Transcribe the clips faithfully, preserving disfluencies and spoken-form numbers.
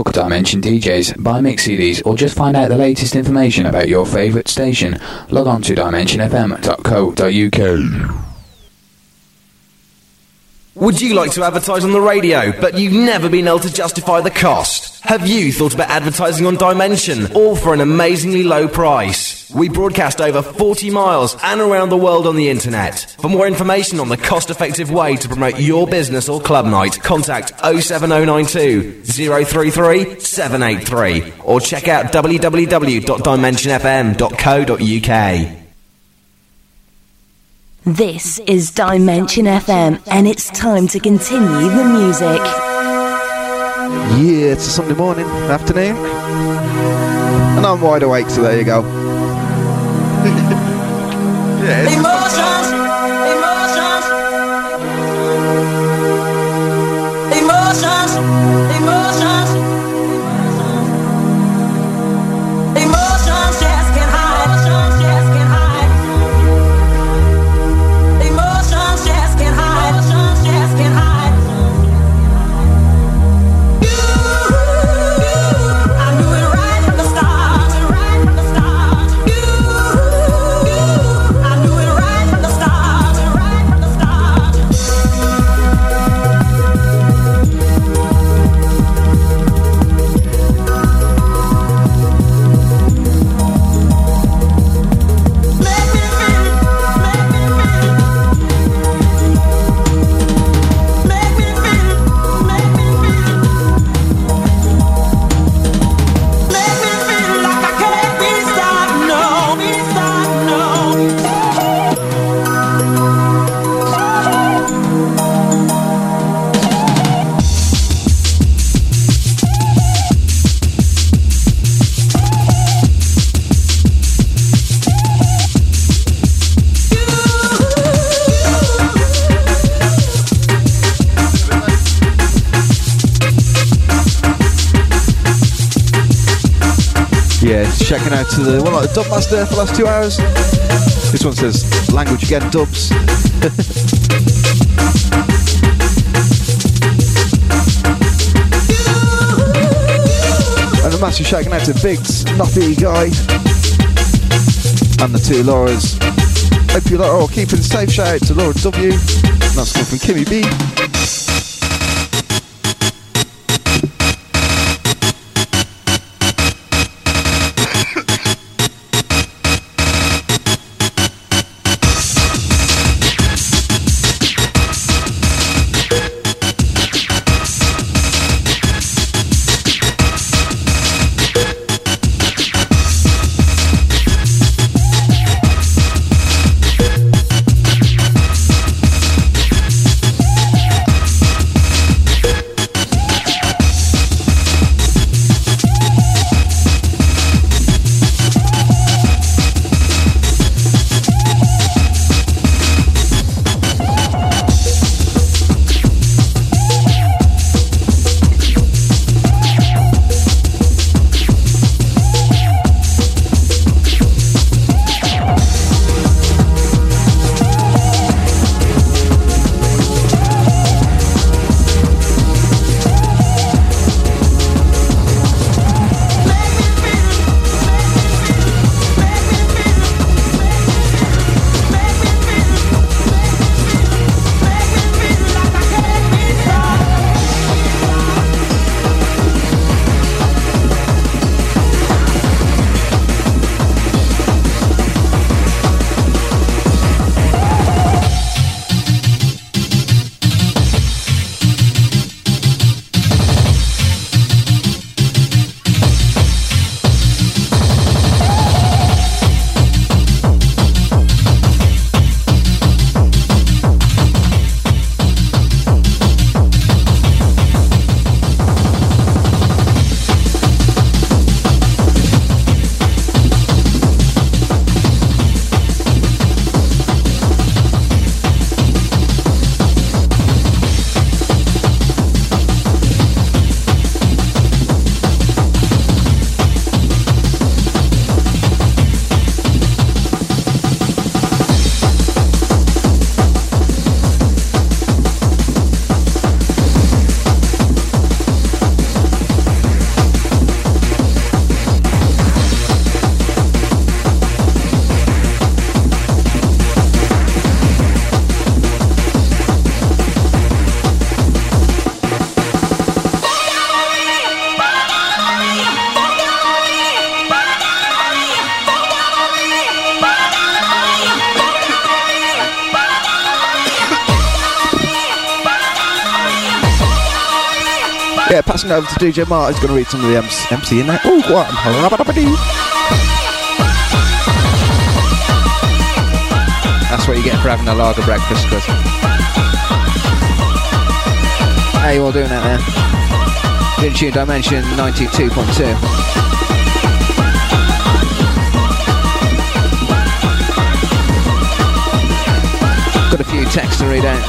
book Dimension D Js, buy mix C Ds, or just find out the latest information about your favourite station, log on to dimension f m dot co dot u k. Would you like to advertise on the radio, but you've never been able to justify the cost? Have you thought about advertising on Dimension, all for an amazingly low price? We broadcast over forty miles and around the world on the internet. For more information on the cost-effective way to promote your business or club night, contact oh seven oh nine two, oh three three, seven eight three or check out w w w dot dimension f m dot co dot u k. This is Dimension F M, and it's time to continue the music. Yeah, it's a Sunday morning, afternoon, and I'm wide awake, so there you go. Yeah, it's emotions, emotions, emotions, emotions, emotions just can't hide, emotions just can't hide, emotions just can't hide, emotions just can't hide. You, I knew it right from the start, right from the start. You, I knew it right from the start, right from the start. Make me feel, make me feel, make me feel, make me feel, make me feel like I can't be stopped, no, be stopped, no. Yeah, checking out to the one like the dub master for the last two hours. This one says language again, dubs. And a massive shouting out to Biggs, Nuffy Guy, and the two Lauras. Hope you're all keeping safe. Shout out to Laura W. And that's coming from Kimmy B. passing it over to D J Mark. He's going to read some of the M C in there. Oh, what? That's what you get for having a lager breakfast, cuz. How you all doing out there? In tune Dimension ninety-two point two. Got a few texts to read out.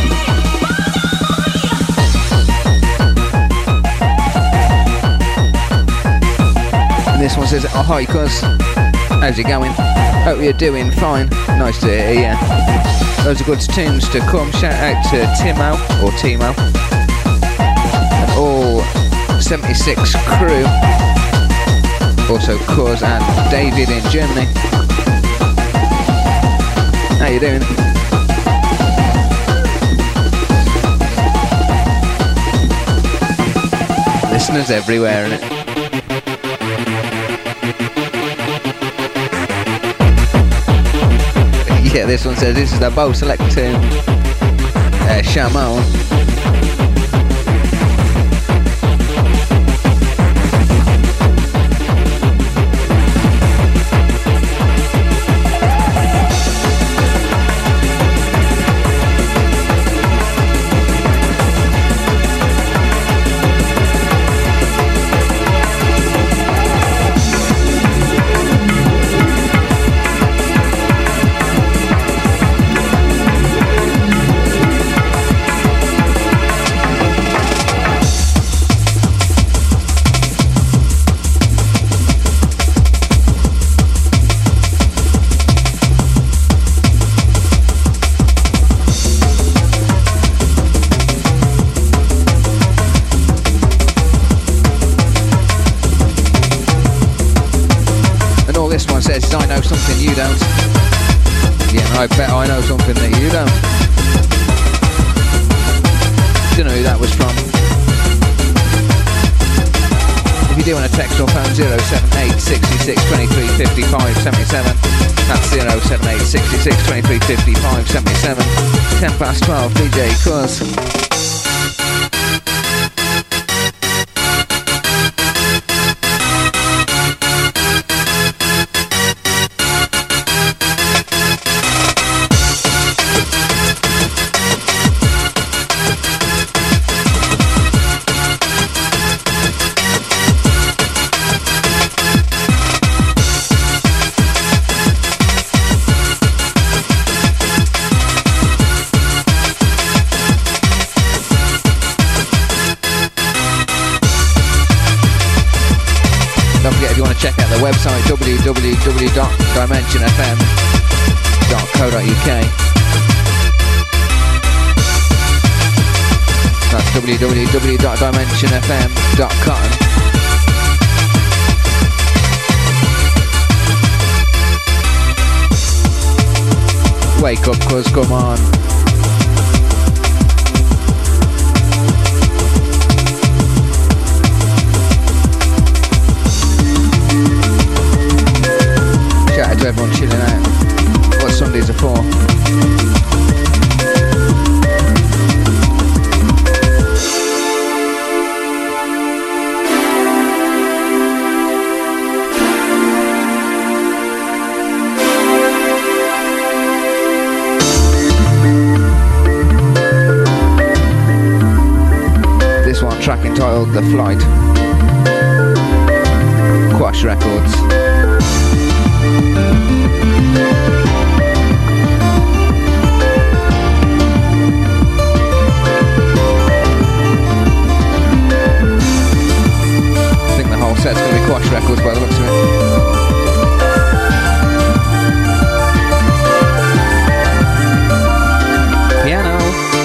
And this one says, oh hi cuz, how's it going? Hope you're doing fine. Nice to hear, yeah. Those are good tunes to come. Shout out to Timo, or Timo, and all seventy-six crew. Also Cuz and David in Germany. How you doing? Listeners everywhere, innit? Yeah, this one says this is the Bo Select tune. Uh, Shaman. I know something you don't. Yeah, I bet I know something that you don't. Don't know who that was from. If you do want to text or phone zero seven eight six six two three five five seven seven, that's zero seven eight six six two three five five seven seven. ten past twelve, D J Cuz. Check out the website w w w dot dimension f m dot co dot u k. That's w w w dot dimension f m dot com. Wake up, cuz, come on. Shout out to everyone chilling out. What Sundays are for. This one track entitled The Flight. Quash Records. I think the whole set's going to be Quash Records by the looks of it. Piano.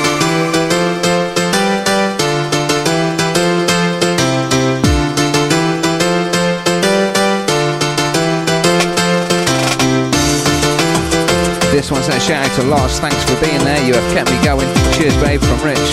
This one says shout out to Lars, thanks for being there, you have kept me going. Cheers babe, from Rich.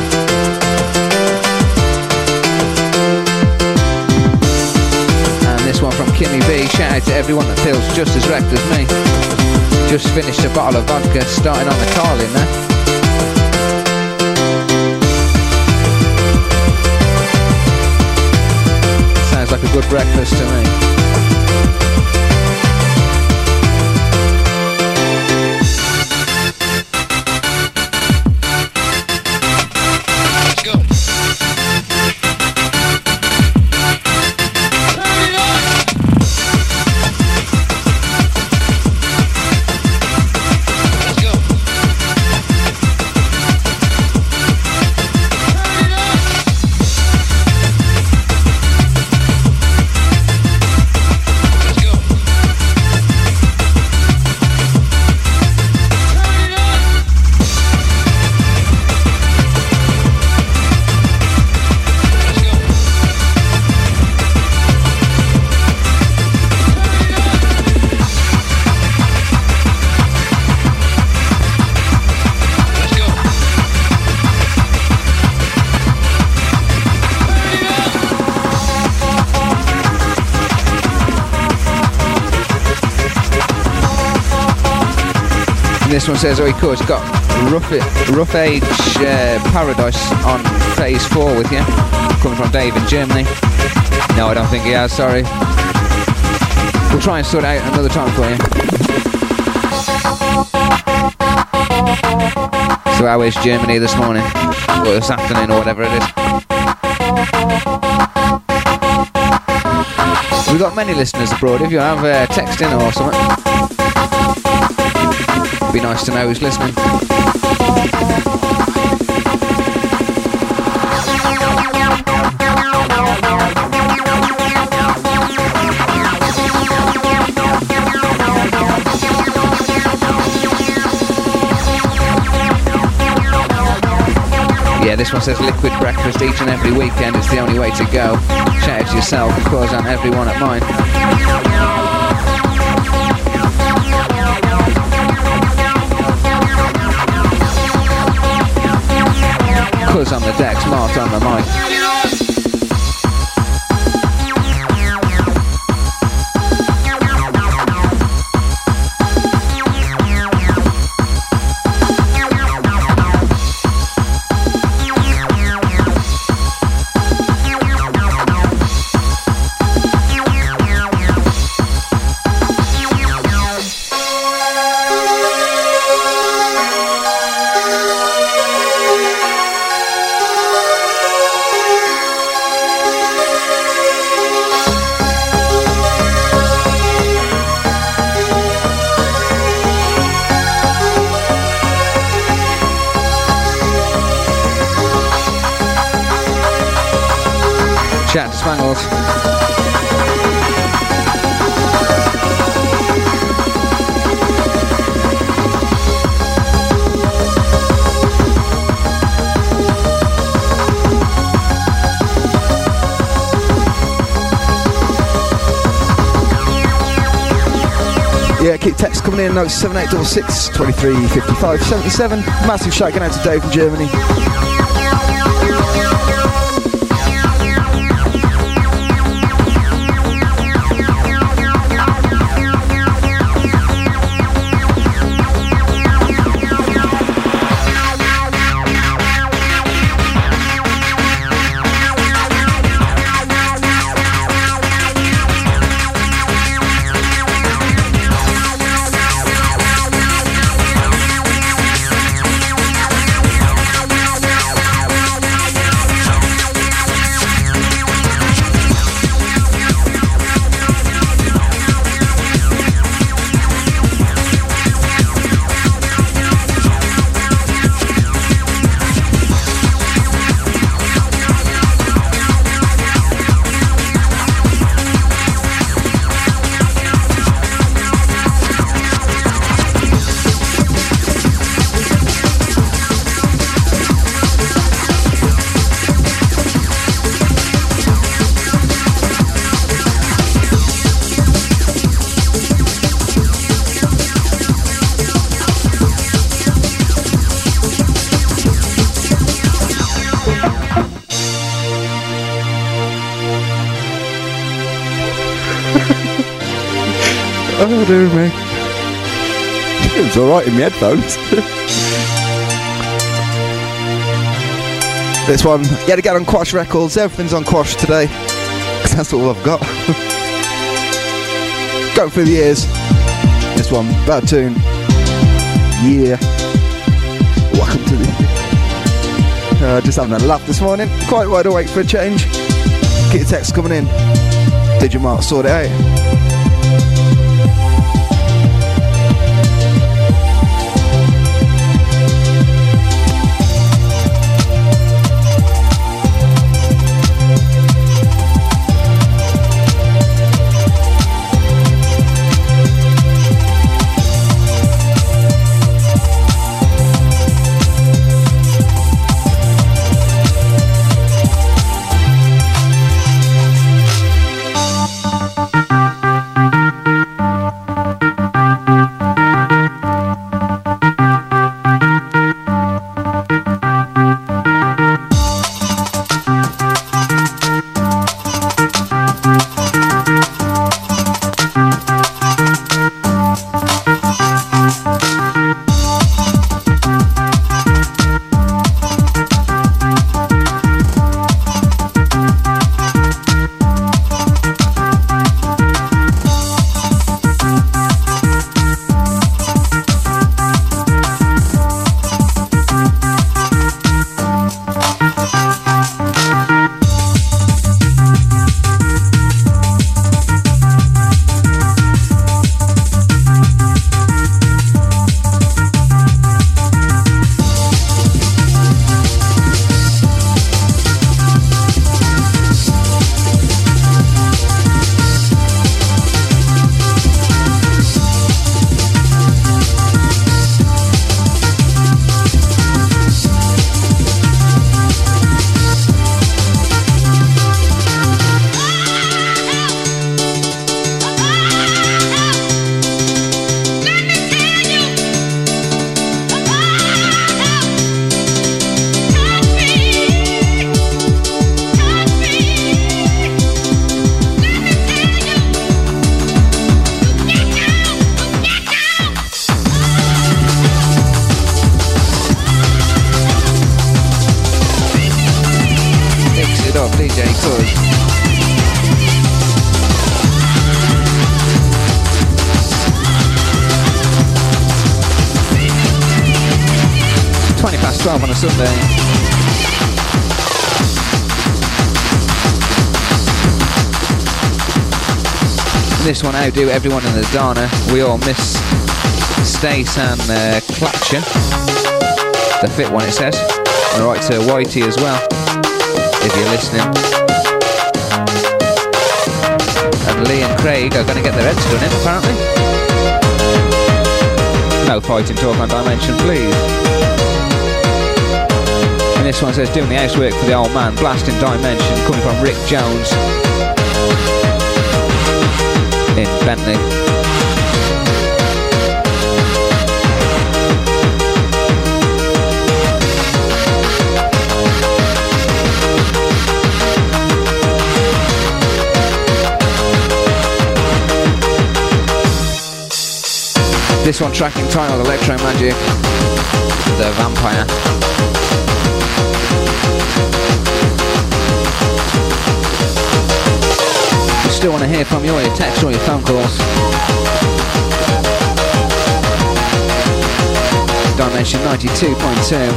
And this one from Kimmy B, shout out to everyone that feels just as wrecked as me. Just finished a bottle of vodka, starting on the Carlin there. good breakfast to me. This one says, oh, he could. Got rough, rough Age uh, Paradise on phase four with you. Coming from Dave in Germany. No, I don't think he has, sorry. We'll try and sort it out another time for you. So how is Germany this morning? Or this afternoon, or whatever it is. We've got many listeners abroad. If you have uh, texting or something, be nice to know who's listening. Yeah, this one says liquid breakfast each and every weekend. It's the only way to go. Shout out to yourself, of course, and everyone at mine. Cuz on the deck, smart on the mic. Chat to Spangles. Yeah, keep text coming in. Notes seven eight six six, twenty-three, fifty-five, seventy-seven. Massive shout going out to Dave in Germany. Oh dear me. It was alright in my headphones. This one, yet again on Quash Records. Everything's on Quash today. Because that's all I've got. Going through the years. This one, bad tune. Yeah. Welcome to the... Uh, just having a laugh this morning. Quite wide awake for a change. Get your text coming in. Did your mark sort it out? twelve on a Sunday. This one, how do everyone in the Dana? We all miss Stace and uh, Clatcher. The fit one, it says. Alright to Whitey as well, if you're listening. And Lee and Craig are going to get their heads done in, apparently. No fighting talk on Dimension, please. And this one says, doing the housework for the old man, blasting Dimension, coming from Rick Jones in Bentley. This one track entitled Electro Magic, The Vampire. Still want to hear from you, or your text or your phone calls. Dimension ninety-two point two.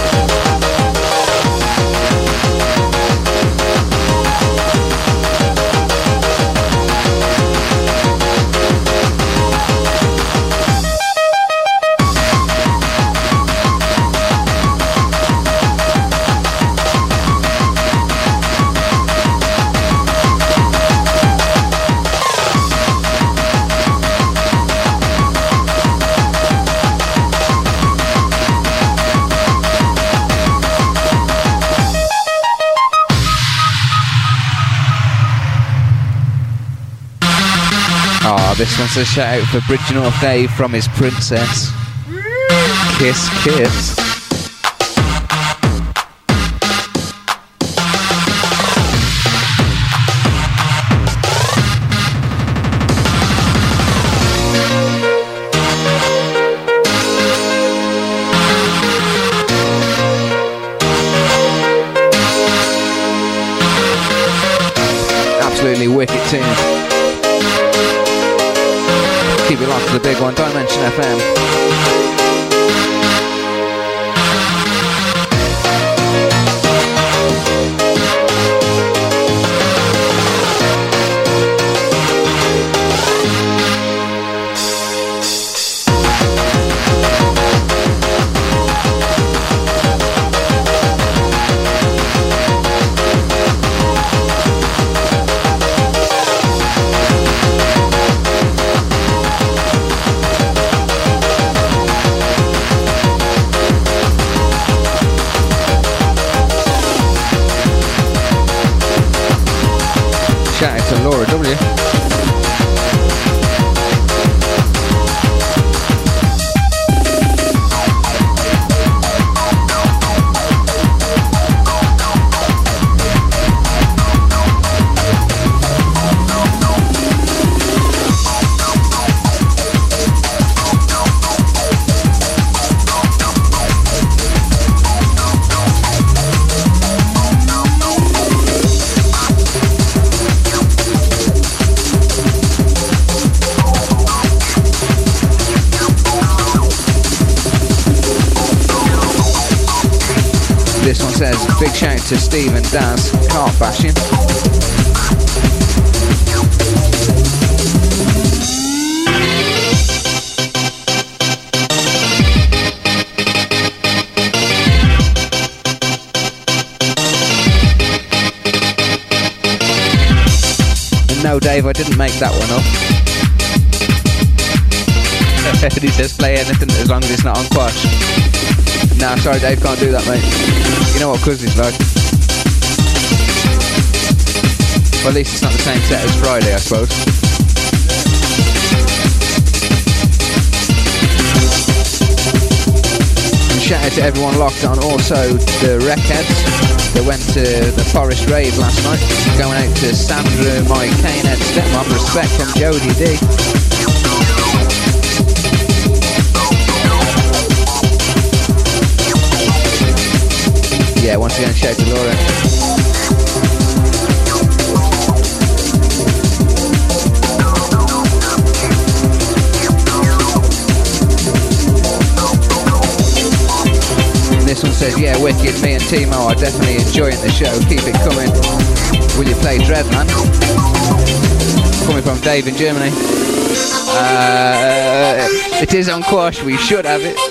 This one says shout out for Bridgenorth Dave from his princess. Kiss, kiss. absolutely wicked tunes. Keep it locked to the big one, Dimension F M. Shout out to Laura W. This one says, big shout to Steve and Daz, Cart Bashing. And no, Dave, I didn't make that one up. He says, play anything as long as it's not on Quash. Nah, sorry Dave, can't do that, mate. You know what Cuz is like. Well, at least it's not the same set as Friday, I suppose. And shout out to everyone locked on, also the Wreckheads that went to the Forest Rave last night. Going out to Sandra, my Canehead stepmom, respect from Jodie D. Yeah, once again, shout to Laura. And this one says, yeah, wicked, me and Timo are definitely enjoying the show. Keep it coming. Will you play Dreadman? Coming from Dave in Germany. Uh, it is on Quash, we should have it.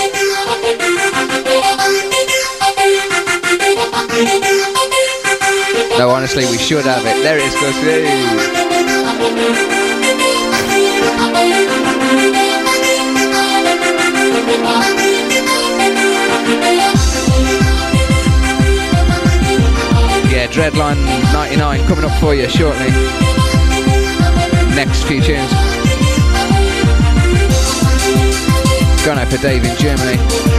No, honestly, we should have it. There it is, Gus. Yeah, Dreadline ninety-nine coming up for you shortly. Next few tunes. Going out for Dave in Germany.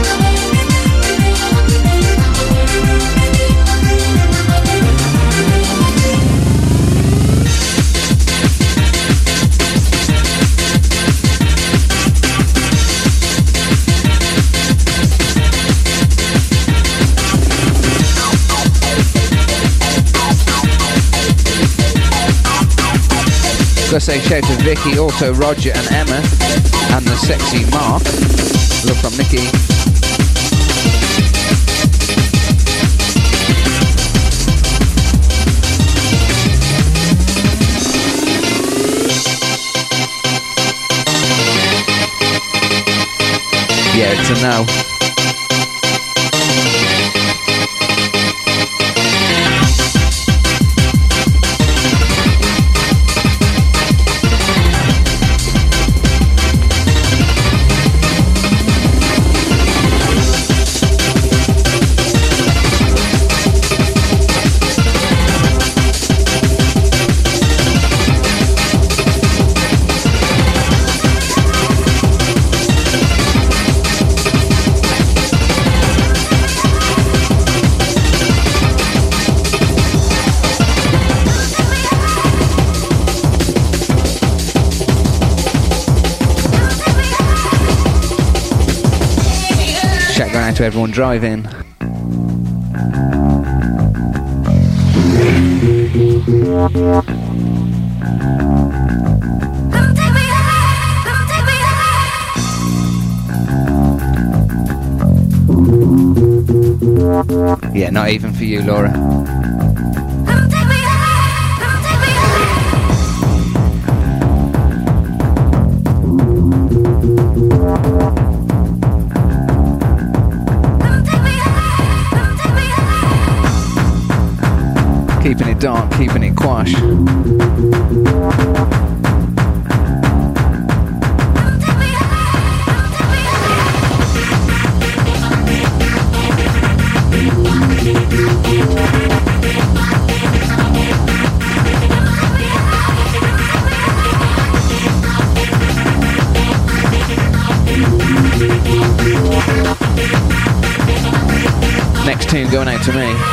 Gotta say shout to Vicky, also Roger and Emma, and the sexy Mark. Love from Nikki. Yeah, it's a no. To everyone driving. Yeah, not even for you, Laura. Keeping it dark, keeping it quash. Next tune going out to me.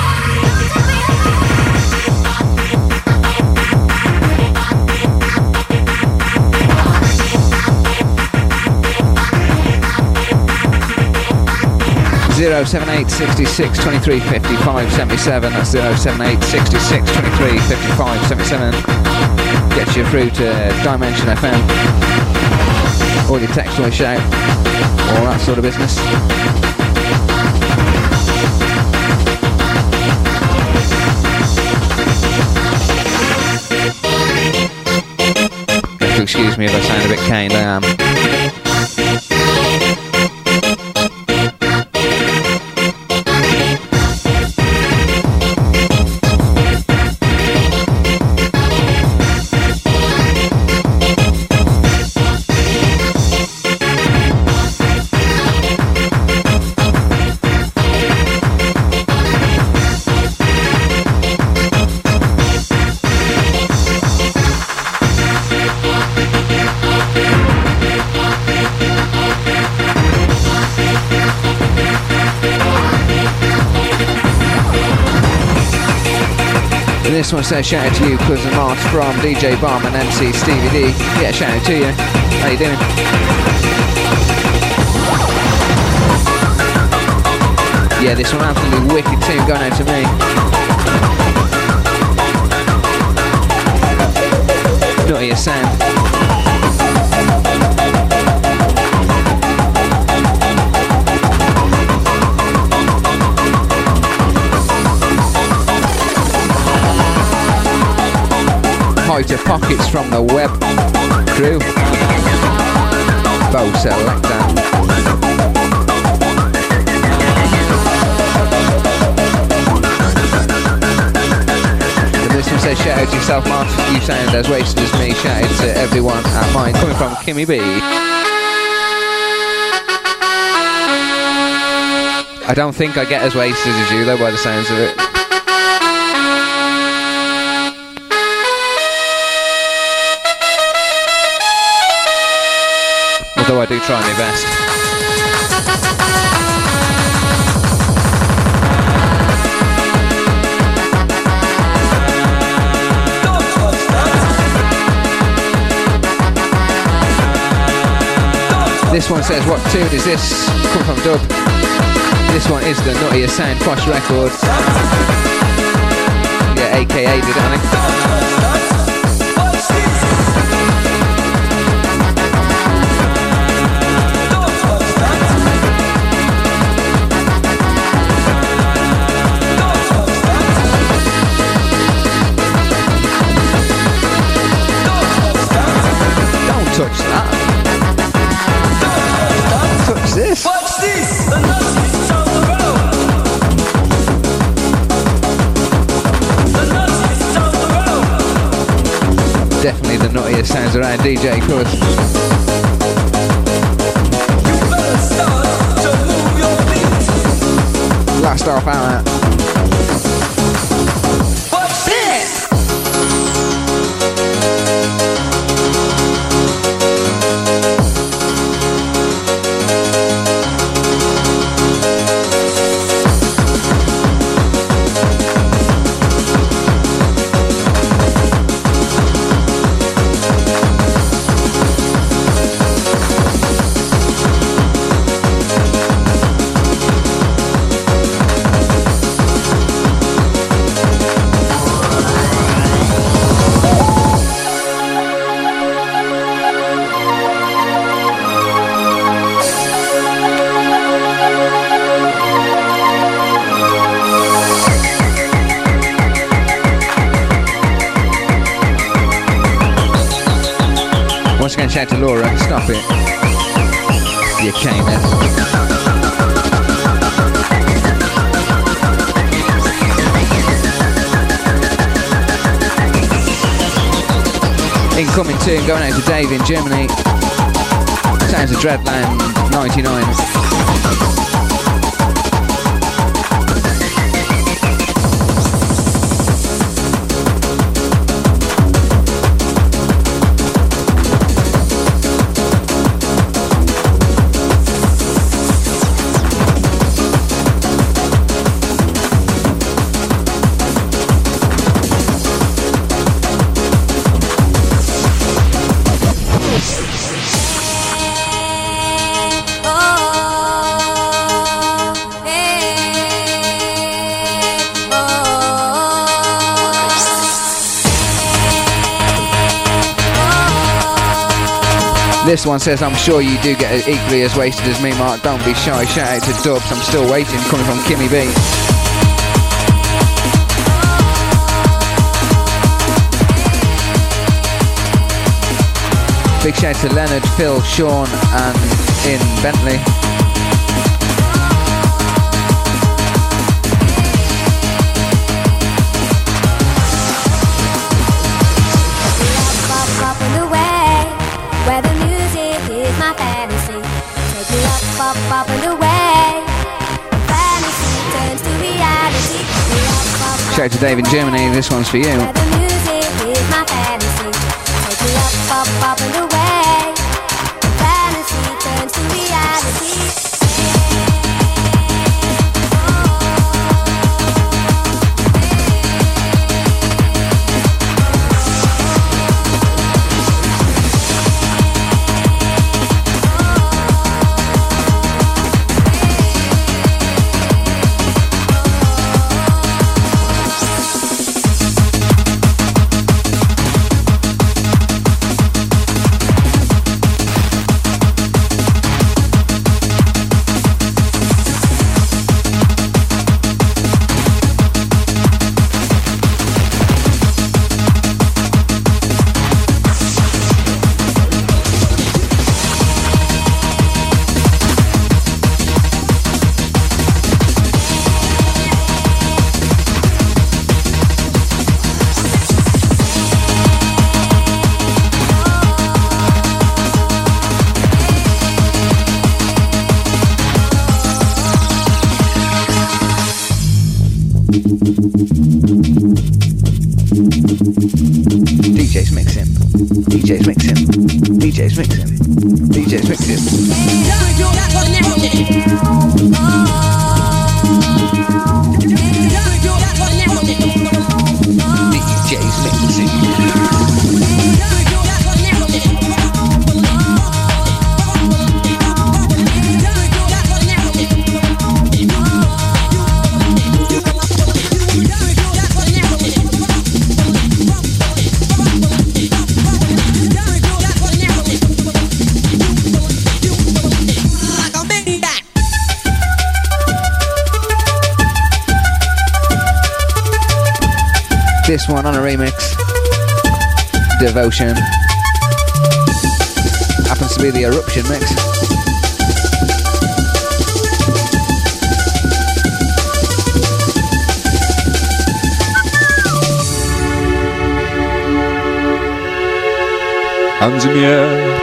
zero seven eight six six two three five five seven seven. That's zero seven eight six six two three five five seven seven. Gets you through to Dimension F M. All your text, all your shout, all that sort of business. You have to excuse me if I sound a bit caned, I am. This one says shout out to you, Cousin Mars from D J Barman, M C Stevie D. Yeah, shout out to you. How you doing? Yeah, this one absolutely wicked tune going out to me. Naughty as sound. To pockets from the web crew. Bo Selector. And this one says shout out to yourself, Mark. You sound as wasted as me. Shout out to everyone at mine. Coming from Kimmy B. I don't think I get as wasted as you though by the sounds of it. Although I do try my best. This one says, what tune is this? Come from Dub. This one is the Nuttiest Sound Posh record. Yeah, A K A did it, I think. Touch that. Touch this. Watch this. The nuttiest on the road. The nuttiest on the road. Definitely the nuttiest sounds around, D J Cuz. You better start to move your feet. Last half hour. Watch this. Yeah, shout to Laura. Stop it. You came in. Incoming tune going out to Dave in Germany. Sounds of Dreadland ninety-nine. This one says, I'm sure you do get equally as wasted as me, Mark. Don't be shy. Shout out to Dubs. I'm still waiting. Coming from Kimmy B. Big shout to Leonard, Phil, Sean, and in Bentley. Up and away. Fantasy turns to reality. Shout out to Dave in Germany, this one's for you. Where the music is my fantasy. Take me up, up, up and away. Fantasy turns to reality. DJ's mixing. DJ's mixing. DJ's mixing. DJ's mixing. DJ's mixing. This one on a remix, Devotion, happens to be the Eruption mix. Hands in the air.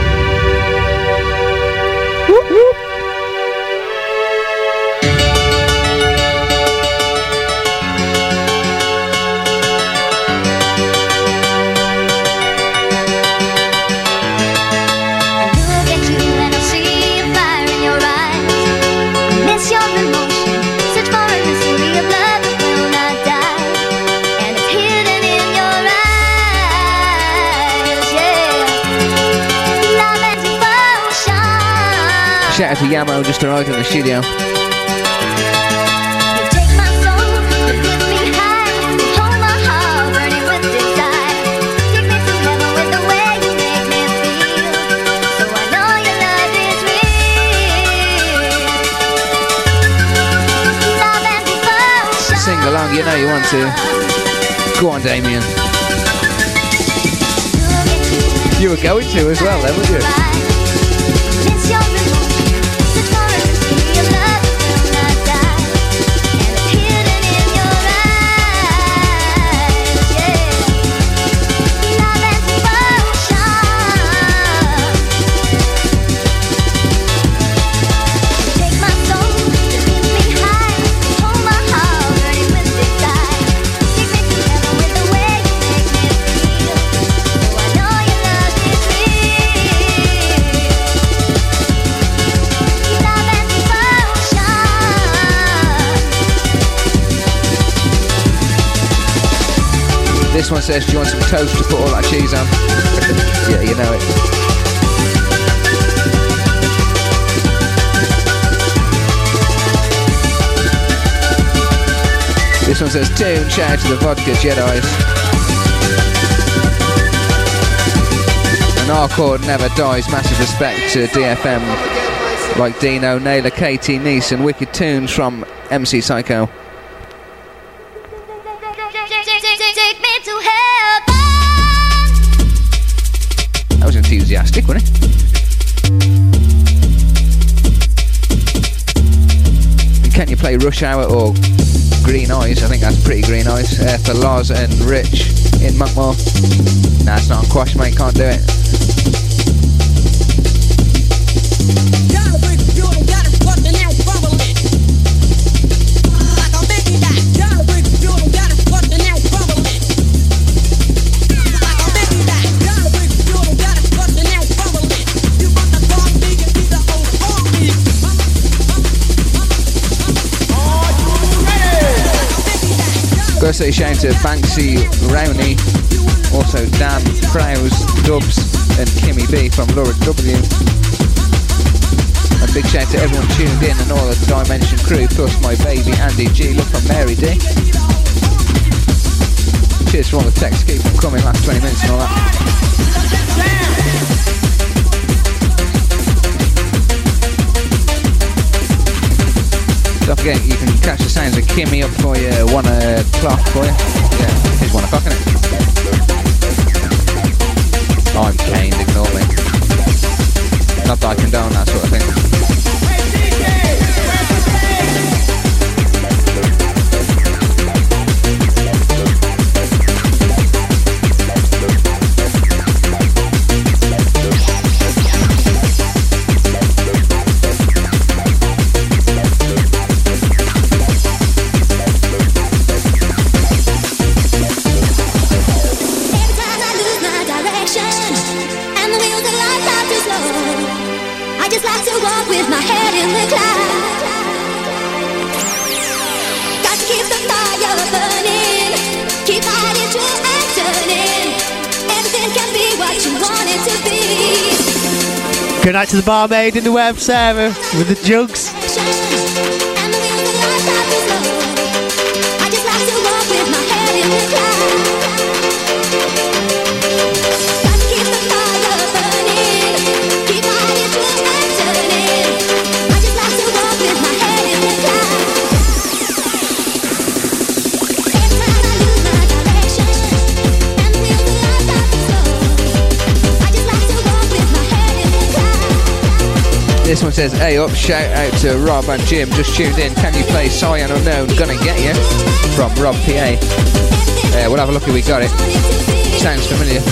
Shout out to Yamo, just arrived in the studio. Sing along, you know you want to. Go on, Damien. You were going to as well, then, weren't you? This one says, do you want some toast to put all that cheese on? Yeah, you know it. This one says, tune, shout out to the Vodka Jedis. And our chord never dies. Massive respect to D F M, like Dino, Naylor, Katie, Nice, and wicked tunes from M C Psycho. That was enthusiastic, wasn't it? And can you play Rush Hour or Green Eyes? I think that's pretty Green Eyes. Uh, for Lars and Rich in Monkmore. Nah, it's not on Quash, mate, can't do it. Gotta say shout to Banksy Rowney, also Dan Prowse, Dubs and Kimmy B from Laura W. A big shout to everyone tuned in and all the Dimension crew, plus my baby Andy G, look from Mary D. Cheers for all the texts, keep them coming, last twenty minutes and all that. Don't forget, you can catch the sounds of Kimmy up for you, one o'clock for you. Yeah, it's one o'clock, isn't it? I'm caned, ignore me. Not that I condone that sort of thing. Good night to the barmaid in the web server with the jugs. This one says, hey up, shout out to Rob and Jim, just tuned in, can you play Cyan Unknown, Gonna Get You, from Rob P A. Uh, we'll have a look if we got it. Sounds familiar.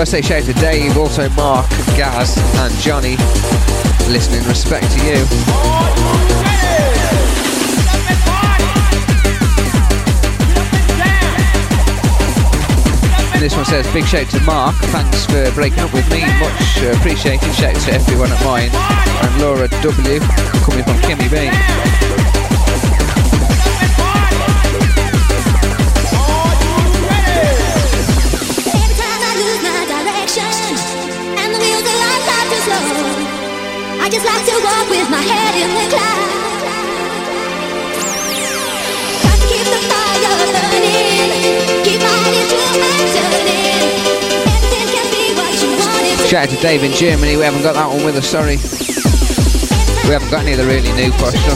Gotta say shout to Dave, also Mark, Gaz and Johnny. Listening, respect to you. And this one says, big shout to Mark, thanks for breaking up with me, much uh, appreciated. Shout to everyone at mine. And Laura W, coming from Kimmy B. I just like to walk with my head in the clouds. Got to keep the fire burning, keep my head into turning. Everything can be what you want it to be. Shout out to Dave in Germany, we haven't got that one with us, sorry. We haven't got any of the really new push stuff.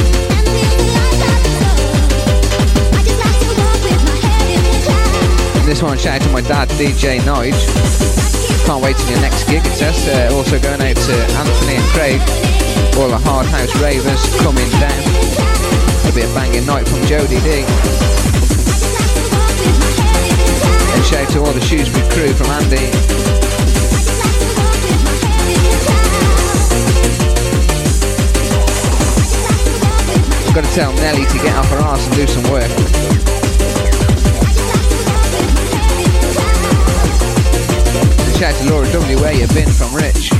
And this one, shout out to my dad, D J Nige. Can't wait till your next gig, it says. Uh, also going out to Anthony and Craig, all the Hard House ravers coming down. It'll be a banging night from Jody D. And shout out to all the Shrewsbury crew from Andy. I've got to tell Nelly to get off her arse and do some work. Shout out to Laura W, where you been, from Rich.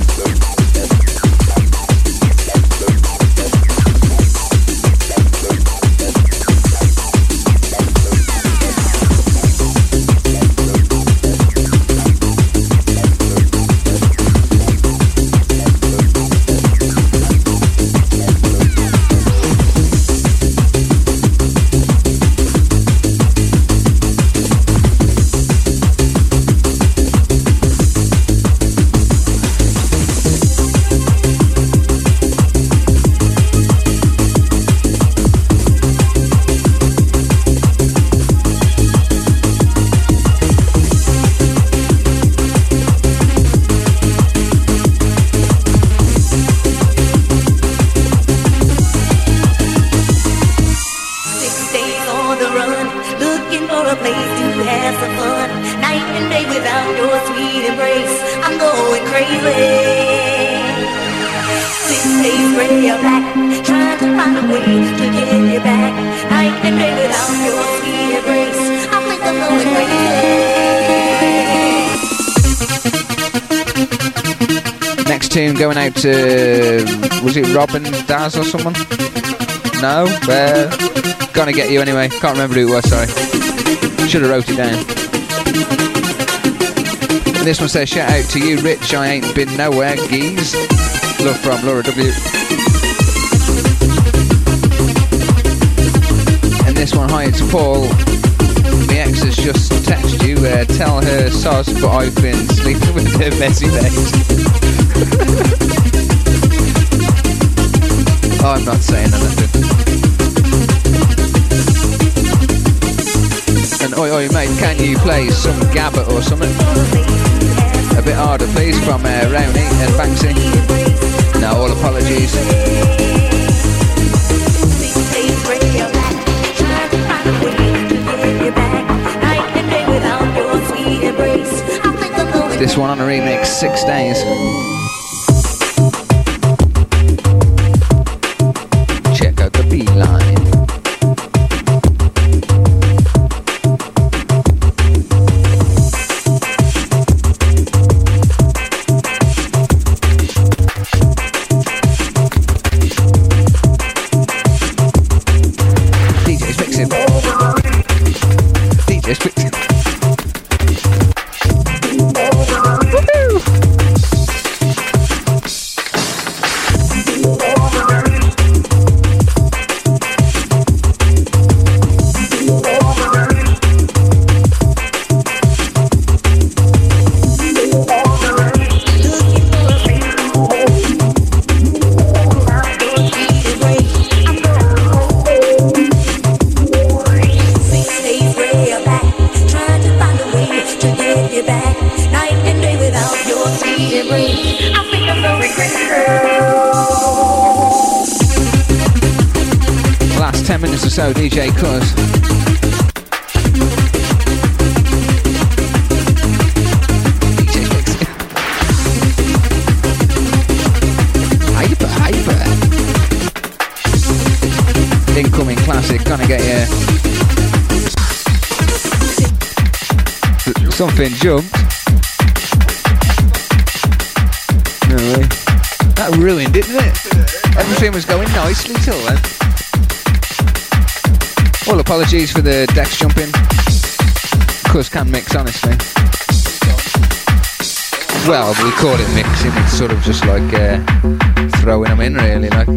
Going out to, was it Robin Daz or someone? No? Uh, gonna get you anyway. Can't remember who it was, sorry. Should have wrote it down. And this one says, shout out to you, Rich. I ain't been nowhere, geez. Love from Laura W. And this one, hi, it's Paul. My ex has just texted you. Uh, tell her soz, but I've been sleeping with her messy days. Oh, I'm not saying anything. And oi oi mate, can you play some Gabbert or something? A bit harder please, from uh, Rowney and Banksy. No, all apologies. This one on a remix, Six Days. Check out the beeline. D J's mixing. D J's mixing. So D J Cuz. classic, gonna get you. Something jumped. No way. That ruined it, didn't it? Everything was going nicely till then. All apologies for the decks jumping. Cuz can mix, honestly. Well, we call it mixing, it's sort of just like uh, throwing them in, really, like.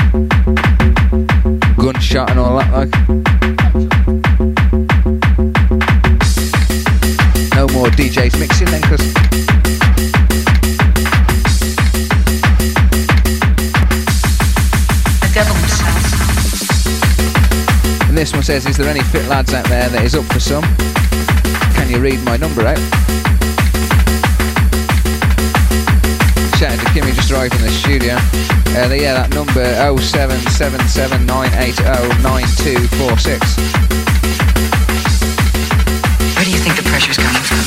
Gunshot and all that, like. No more D Js mixing then, cuz. And this one says, is there any fit lads out there that is up for some? Can you read my number out? Shout out to Kimmy just arrived in the studio. Uh, yeah, that number oh seven seven seven nine eight oh nine two four six. Where do you think the pressure's coming from?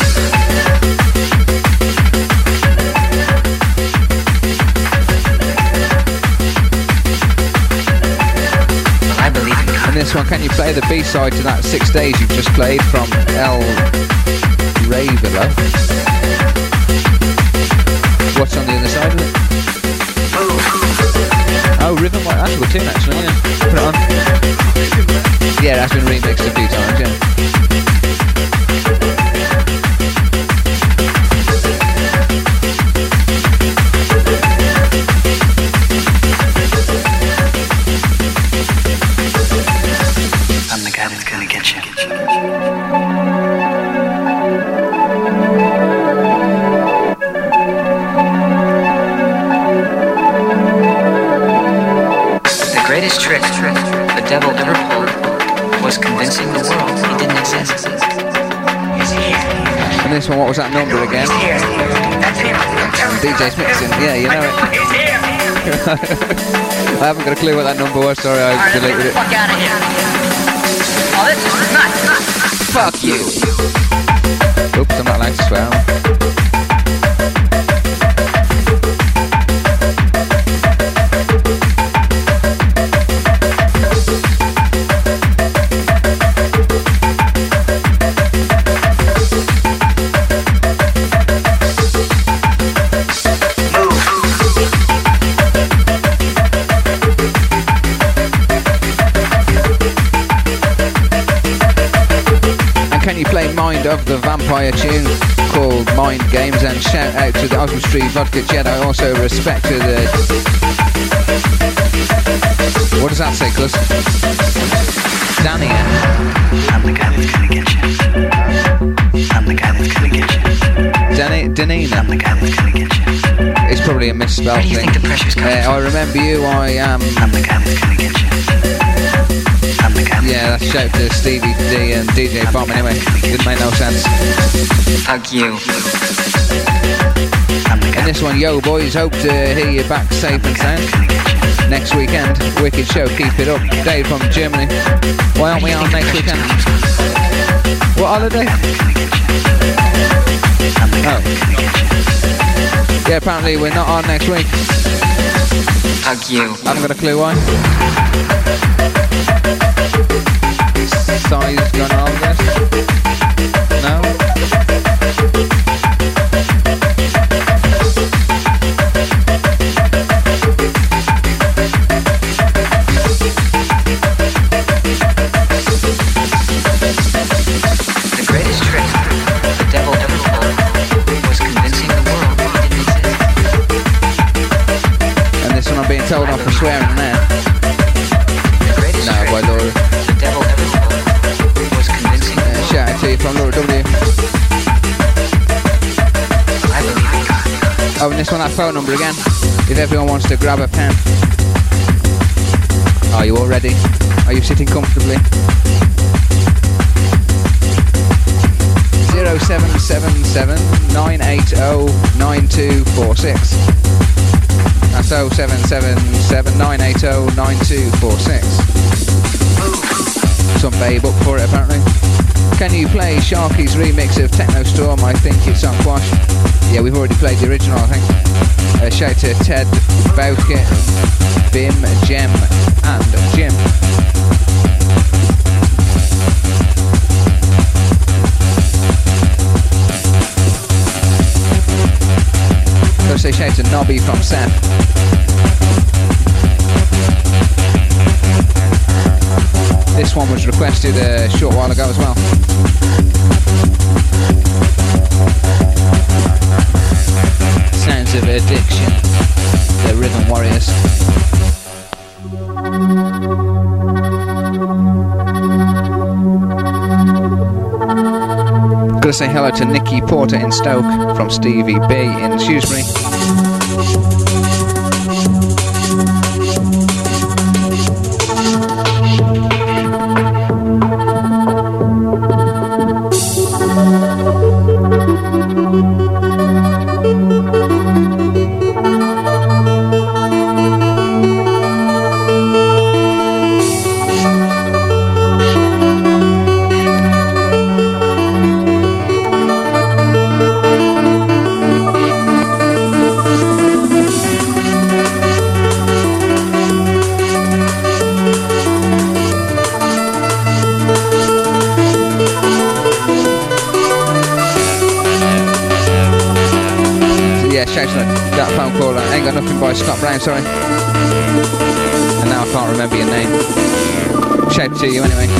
Well, I believe in God. And this one, can you play the B-side to that Six Days you've just played from El Ravelo? What's on the other side of it? Oh, Rhythm White, that's a good tune actually, yeah. Put it on. Yeah, that's been remixed a few times, yeah. I'm the guy that's gonna get you. The greatest trick the devil ever pulled was convincing the world he didn't exist. He's here. And this one, what was that number again? He's here. That's him. D J's mixing, yeah, you know it. He's here. I haven't got a clue what that number was, sorry, I Alright, deleted it. fuck out of here. Oh, this is nuts. Fuck you! Oops, I'm not allowed to swear. Of the vampire tune called Mind Games, and shout out to the Open Street Vodka Jedi. Also respect to the... What does that say, Gus? Danny. I'm the guy that's gonna get you. I'm the guy that's gonna get you. Danny, Danina. I'm the guy that's gonna get you. It's probably a misspelled Where do you thing. think the pressure's coming uh, from? I remember you, I am... I'm the guy that's gonna get you. I'm the guy. Yeah, that's shout to Stevie D and D J Bomb anyway. Didn't make no sense. Fuck you. And this one, yo boys, hope to hear you back safe and sound next weekend. Wicked show, keep it up. Dave from Germany. Why aren't we on next weekend? What holiday? Oh. Yeah, apparently we're not on next week. Fuck you. I haven't got a clue why. Size gone on, I guess. No? The greatest trick the devil ever pulled was convincing the world he didn't exist. And this one I'm being told off for swearing there. The greatest No, trick by Laura. the devil ever pulled was convincing the Uh, world. shout out to you from Laura W. I believe in God. Oh, and this one, that phone number again. If everyone wants to grab a pen. Are you all ready? Are you sitting comfortably? zero seven seven seven nine eight oh nine two four six. That's oh seven seven seven nine eight oh nine two four six. Some babe up for it apparently. Can you play Sharky's remix of Techno Storm? I think it's on Quash. Yeah, we've already played the original, I think. Uh, shout to Ted, Bowkit, Bim, Jem, and Jim. Gotta say shout to Nobby from Seth. This one was requested a short while ago as well. Sounds of Addiction, the Rhythm Warriors. Gotta say hello to Nikki Porter in Stoke from Stevie B in Shrewsbury. That phone call, I ain't got nothing by Scott Brown, sorry. And now I can't remember your name. Shout to you anyway.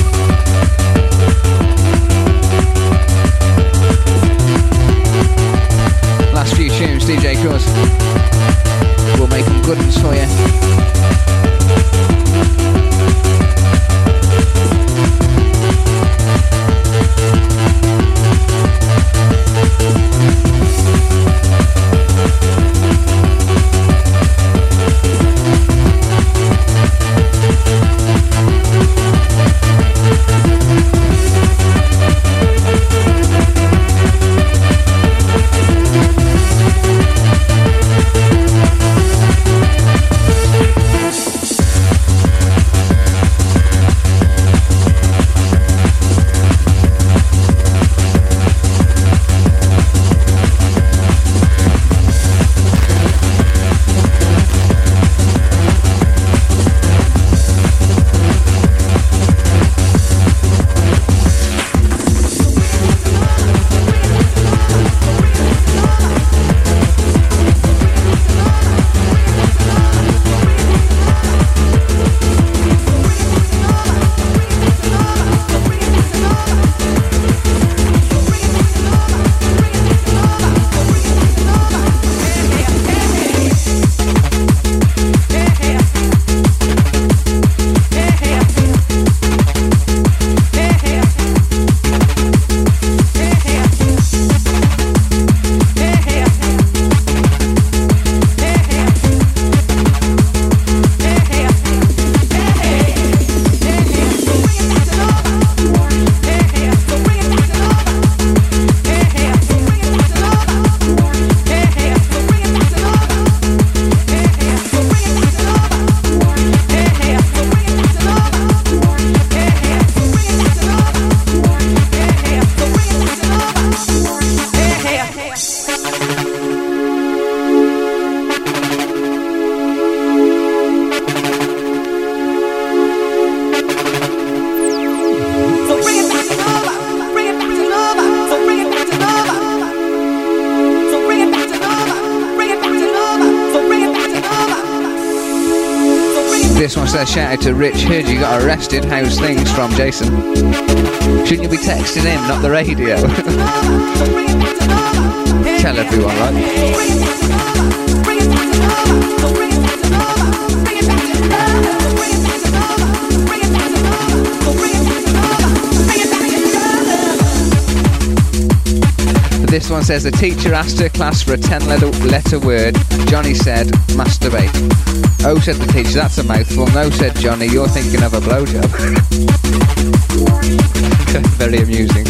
Last few tunes, D J Cruz. We'll make them good ones for you. This one says, shout out to Rich, heard you got arrested, how's things, from Jason. Shouldn't you be texting him, not the radio? Tell everyone, This one says, the teacher asked her class for a ten letter word. Johnny said, masturbate. Oh, said the teacher, that's a mouthful. No, said Johnny, you're thinking of a blowjob. Very amusing.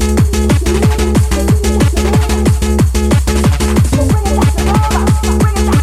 Bring it back to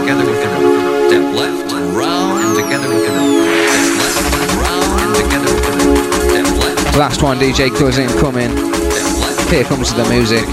together with the rhythm. Step left and round and together with the rhythm. Step left and round and together with the rhythm. Step left. Last one, D J Cousin coming. Here comes the music.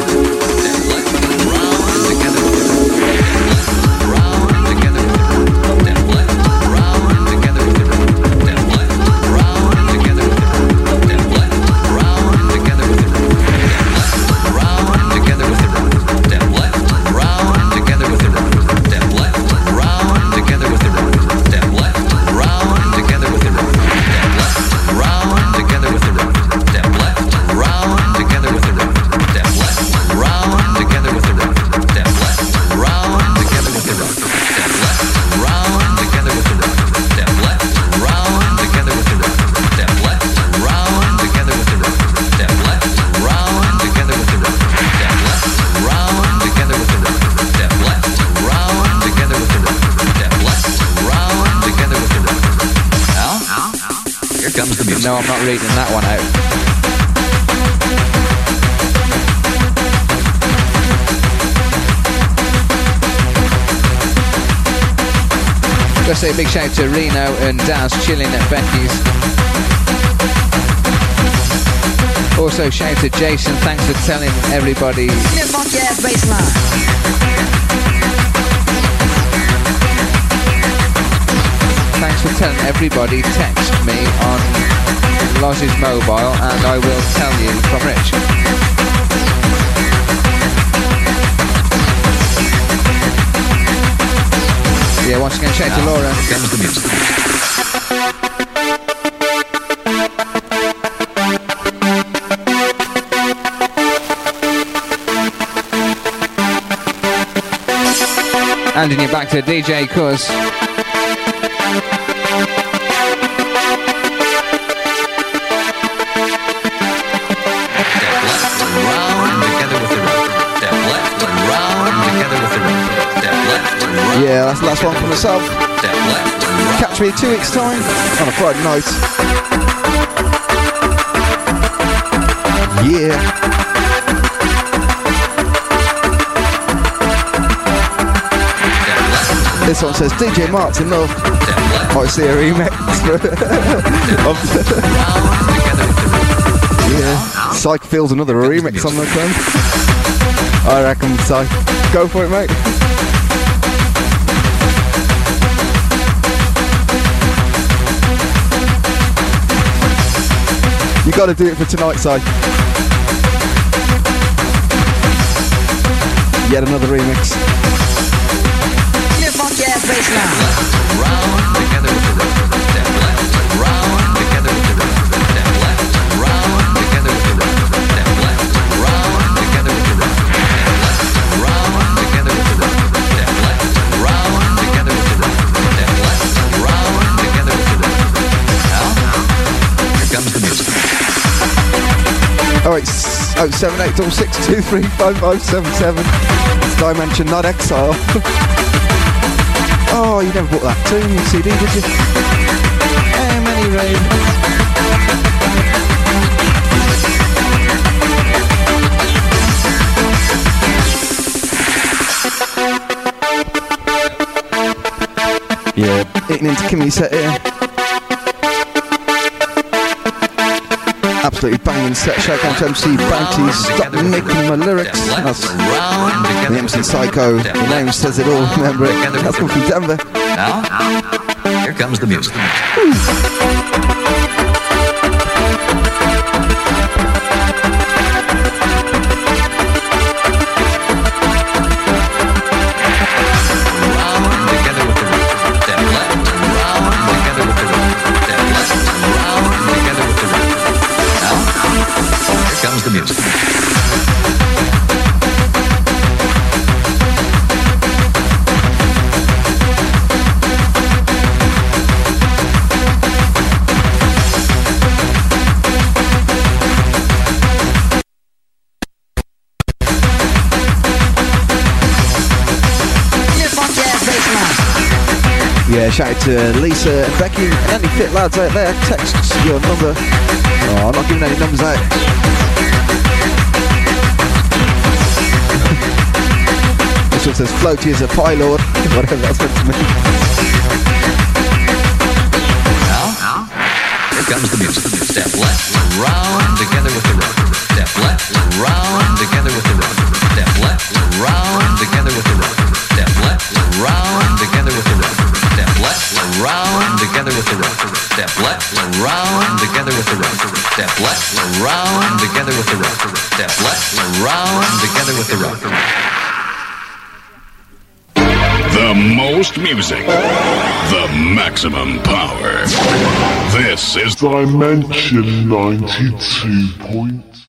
No, I'm not reading that one out. Just say a big shout to Reno and Daz chilling at Becky's. Also shout to Jason, thanks for telling everybody. Thanks for telling everybody, text me on Loz's mobile and I will tell you from Rich. Yeah, once again, shout to Laura. Comes the music. Handing you back to D J Cuz. Yeah, that's the last one for myself. Catch me in two weeks' time on a Friday night. Yeah. This one says D J Martin Love. Might see a remix. Yeah. Psych feels another remix on the phone. I reckon so. Go for it, mate. You got to do it for tonight, Si. Yet another remix. Oh, it's oh seven eight double six two three five five seven seven. It's Dimension, not Exile. Oh, you never bought that tune in C D, did you? Hey, many rain. Yeah, eating into Kimmy's set here. Absolutely banging set. Shout out to M C Bounty. Stop making my lyrics. That's the M C Psycho. The name says it all. Remember it. That's come from Denver. Now, here comes the music. Comes the music. Yeah, shout out to Lisa, Becky, and any fit lads out there. Text your number. Oh, I'm not giving any numbers out. one says floaty as a pylord. Whatever that's meant to mean. Now, here comes the music. Step left, round, together with the right. Step left, round, together with the right. Step left, round, together with the right. Step left, round, together with the right. Step left, round, together with the right. Step left, round, together with the right. Step left, round, together with the right. Step left, round, together with the right. The most music, the maximum power. This is Dimension ninety-two point